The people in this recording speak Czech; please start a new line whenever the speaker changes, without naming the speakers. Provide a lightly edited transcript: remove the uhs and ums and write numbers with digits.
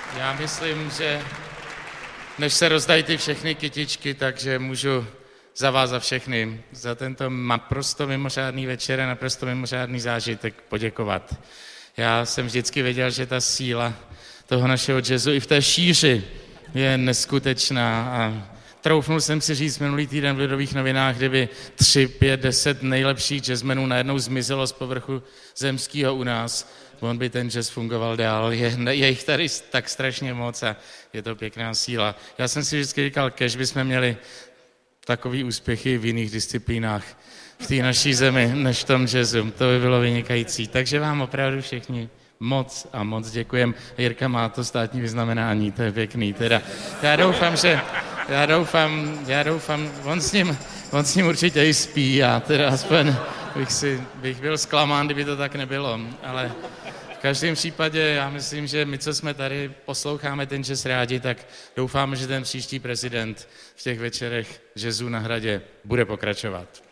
Já myslím, že než se rozdají ty všechny kytičky, takže můžu za vás za všechny, za tento naprosto mimořádný večer a naprosto mimořádný zážitek poděkovat. Já jsem vždycky věděl, že ta síla toho našeho jazzu i v té šíři je neskutečná a troufnul jsem si říct minulý týden v Lidových novinách, kdyby 3, 5, 10 nejlepších jazzmenů najednou zmizelo z povrchu zemského u nás, on by ten jazz fungoval dál. Je jich tady tak strašně moc a je to pěkná síla. Já jsem si vždycky říkal, kež bychom měli takový úspěchy v jiných disciplínách v té naší zemi, než v tom jazzu. To by bylo vynikající. Takže vám opravdu všichni moc a moc děkujem. Jirka má to státní vyznamenání, to je pěkný. Teda já doufám, on s ním určitě i spí, já teda aspoň bych byl zklamán, kdyby to tak nebylo, ale v každém případě já myslím, že my, co jsme tady, posloucháme ten jazz rádi, tak doufáme, že ten příští prezident v těch večerech jazzu na Hradě bude pokračovat.